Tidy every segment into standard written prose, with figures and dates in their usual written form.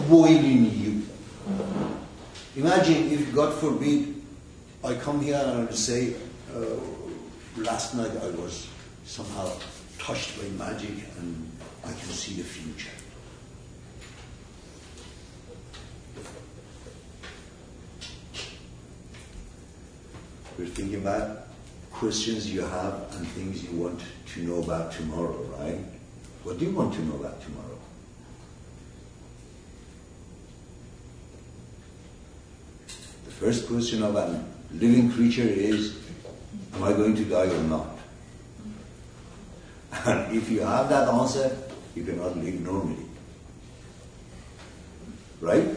boil in you. Imagine if, God forbid, I come here and I say, last night I was somehow touched by magic and I can see the future. We're thinking about questions you have and things you want to know about tomorrow, right? What do you want to know about tomorrow? The first question of a living creature is, am I going to die or not? And if you have that answer, you cannot live normally. Right?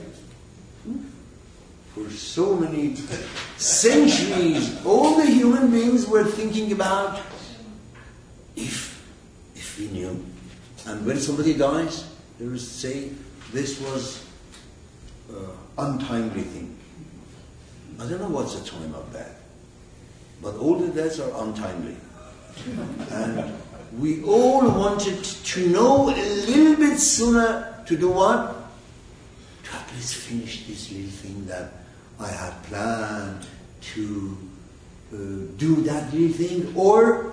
For so many centuries, all the human beings were thinking about if we knew. And when somebody dies, they will say, this was untimely thing. I don't know what's the time of that. But all the deaths are untimely. And we all wanted to know a little bit sooner to do what? To at least finish this little thing that I had planned to do that little thing, or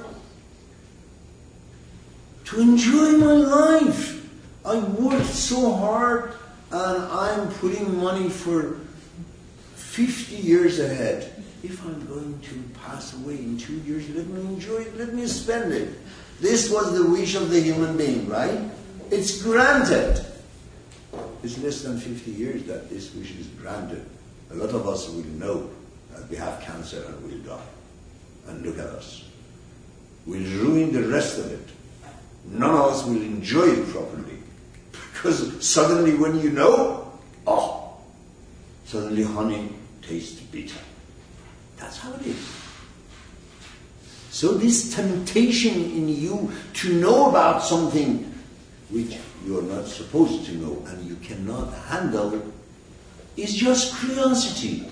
to enjoy my life. I worked so hard and I'm putting money for 50 years ahead. If I'm going to pass away in 2 years, let me enjoy it, let me spend it. This was the wish of the human being, right? It's granted. It's less than 50 years that this wish is granted. A lot of us will know that we have cancer and will die. And look at us. We'll ruin the rest of it. None of us will enjoy it properly. Because suddenly when you know, suddenly honey tastes bitter. That's how it is. So this temptation in you to know about something which you are not supposed to know and you cannot handle is just curiosity.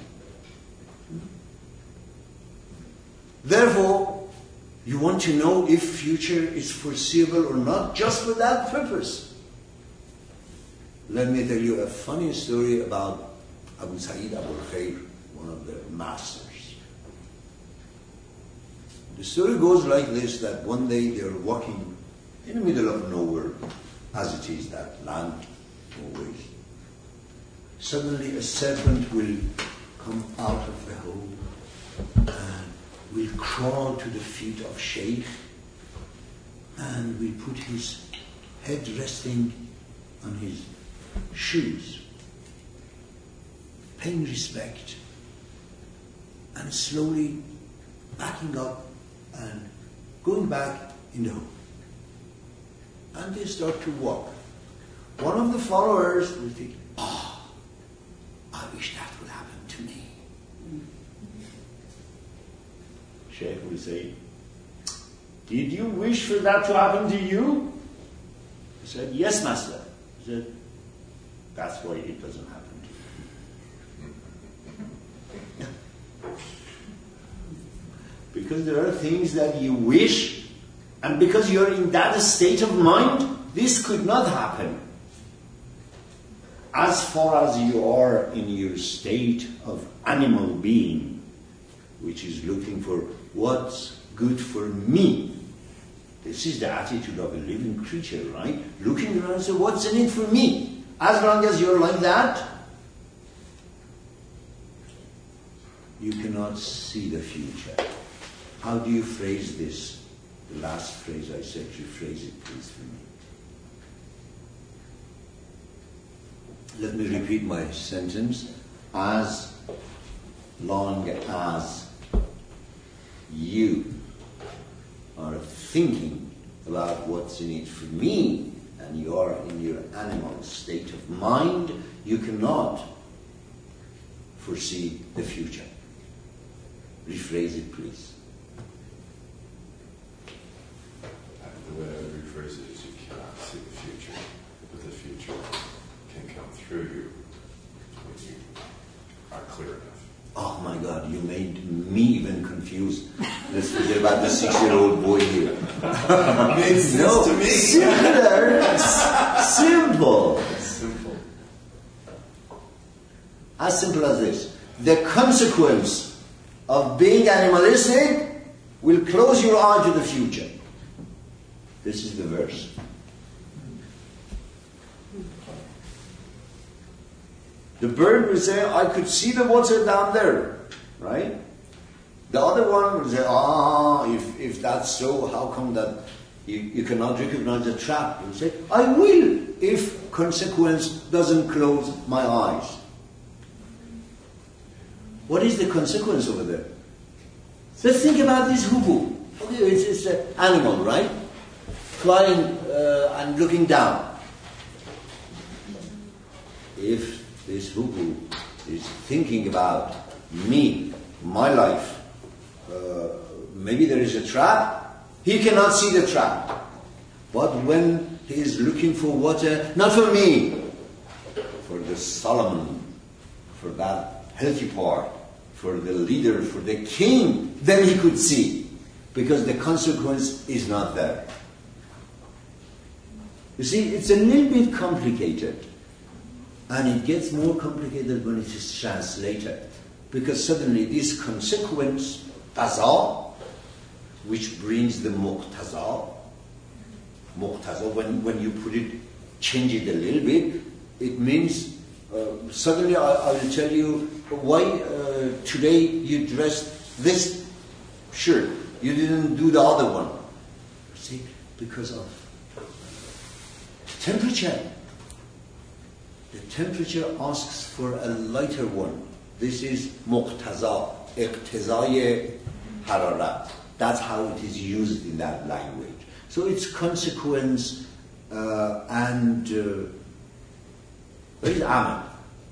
Therefore, you want to know if future is foreseeable or not, just for that purpose. Let me tell you a funny story about Abu Sa'id Abu Khair, one of the masters. The story goes like this, that one day they are walking in the middle of nowhere, as it is that land always. Suddenly a serpent will come out of the hole and will crawl to the feet of Shaykh and will put his head resting on his shoes, paying respect, and slowly backing up and going back in the hole. And they start to walk. One of the followers will think, I wish that would happen to me. Shaykh will say, did you wish for that to happen to you? He said, yes, Master. He said, that's why it doesn't happen to you. Because there are things that you wish, and because you're in that state of mind, this could not happen. As far as you are in your state of animal being, which is looking for what's good for me. This is the attitude of a living creature, right? Looking around and say, what's in it for me? As long as you're like that, you cannot see the future. How do you phrase this? The last phrase I said, rephrase it please for me. Let me repeat my sentence. As long as you are thinking about what's in it for me, and you are in your animal state of mind, you cannot foresee the future. Rephrase it, please. The way I would rephrase it is, you cannot see the future, but the future can come through you when you are clear enough. Oh my God, you made me even confused. Let's forget about the 6-year-old boy here. Makes sense to me. Simple. Simple. As simple as this. The consequence of being animalistic will close your eye to the future. This is the verse. The bird will say, I could see the water down there, right? The other one will say, if that's so, how come that you cannot recognize the trap? You say, I will, if consequence doesn't close my eyes. What is the consequence over there? Let's think about this hubu. Okay, it's an animal, right? Flying and looking down. If this hubu is thinking about me, my life, maybe there is a trap, he cannot see the trap. But when he is looking for water, not for me, for the Solomon, for that healthy part, for the leader, for the king, then he could see, because the consequence is not there. You see, it's a little bit complicated, and it gets more complicated when it is translated, because suddenly this consequence, taza, which brings the muqtaza, when you put it, change it a little bit, it means suddenly I will tell you why today you dressed this shirt, you didn't do the other one. See, because of temperature. The temperature asks for a lighter one. This is muqtaza, iqtizai hararat. That's how it is used in that language. So it's consequence and where is amal?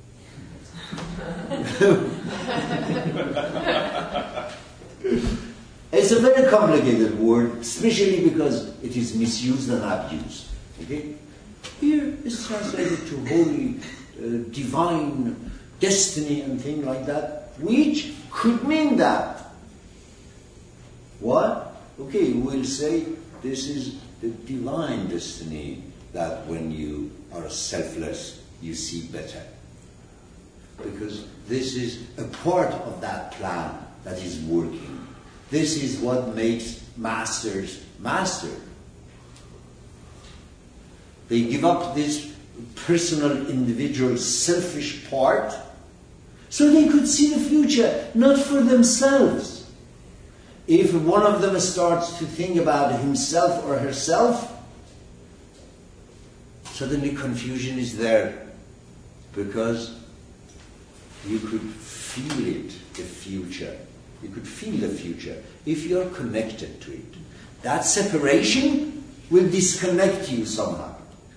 It's a very complicated word, especially because it is misused and abused. Okay? Here it's translated to holy, divine, destiny and things like that, which could mean that. What? Okay, we'll say this is the divine destiny, that when you are selfless, you see better. Because this is a part of that plan that is working. This is what makes masters master. They give up this personal, individual, selfish part so they could see the future, not for themselves. If one of them starts to think about himself or herself, suddenly confusion is there, because you could feel it, the future. You could feel the future if you are connected to it. That separation will disconnect you somehow.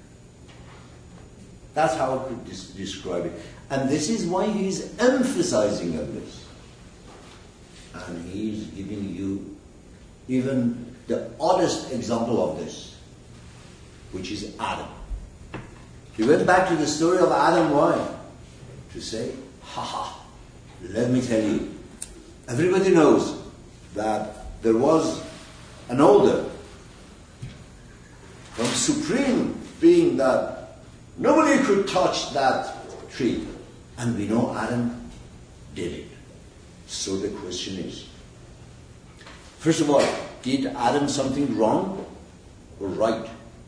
That's how I could describe it. And this is why he is emphasizing on this. And he is giving you even the oddest example of this, which is Adam. He went back to the story of Adam. Why? To say, let me tell you. Everybody knows that there was an order from Supreme Being that nobody could touch that tree. And we know Adam did it. So the question is, first of all, did Adam something wrong or right?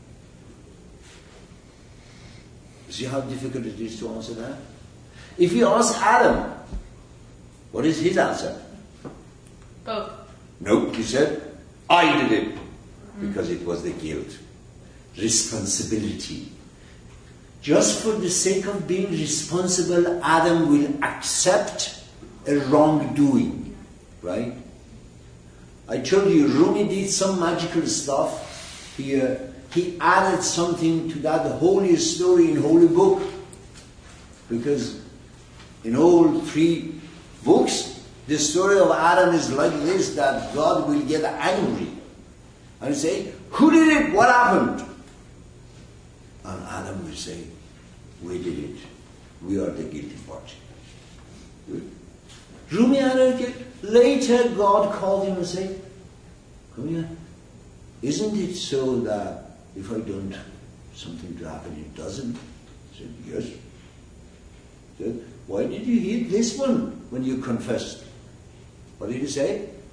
See how difficult it is to answer that? If you ask Adam, what is his answer? Both. No, he said, I did it. Because it was the guilt. Responsibility. Just for the sake of being responsible, Adam will accept a wrongdoing. Right? I told you, Rumi did some magical stuff here. He added something to that holy story in Holy Book. Because in all three books, the story of Adam is like this, that God will get angry and say, who did it? What happened? And Adam will say, we did it. We are the guilty party. Rumi added it. Later God called him and said, come here. Isn't it so that if I don't something to happen, it doesn't? He said, yes. He said, Why did you heal this one when you confessed? What did he say?